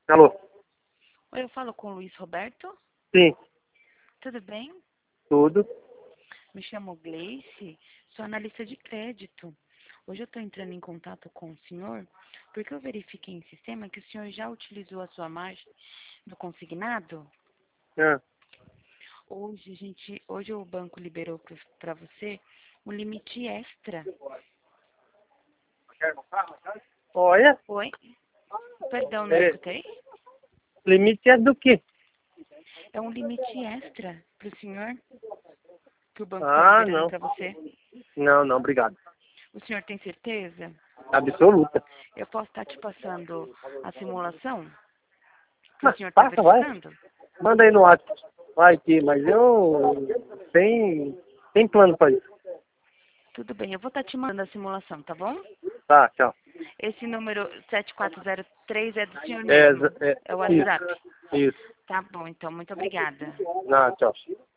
Alô? Oi, eu falo com o Luiz Roberto. Sim, Tudo bem? tudo. Me chamo Gleice, sou analista de crédito. Hoje eu estou entrando em contato com o senhor porque eu verifiquei em sistema que o senhor já utilizou a sua margem do consignado. Ah, Hoje o banco liberou para você um limite extra. olha, Oi? Perdão, não escutei? limite é do quê? É um limite extra para o senhor que o banco está Ah, liberando não. para você. Não, obrigado. O senhor tem certeza? Absoluta. Eu posso estar te passando a simulação que o Mas senhor está passa, vai. verificando? Manda aí no WhatsApp. Vai aqui, mas eu tem plano pra isso. Tudo bem, eu vou estar te mandando a simulação, tá bom? Tá, tchau. Esse número 7403 é do senhor É, mesmo. É o WhatsApp. isso. Tá bom, então, muito obrigada. Não, tchau.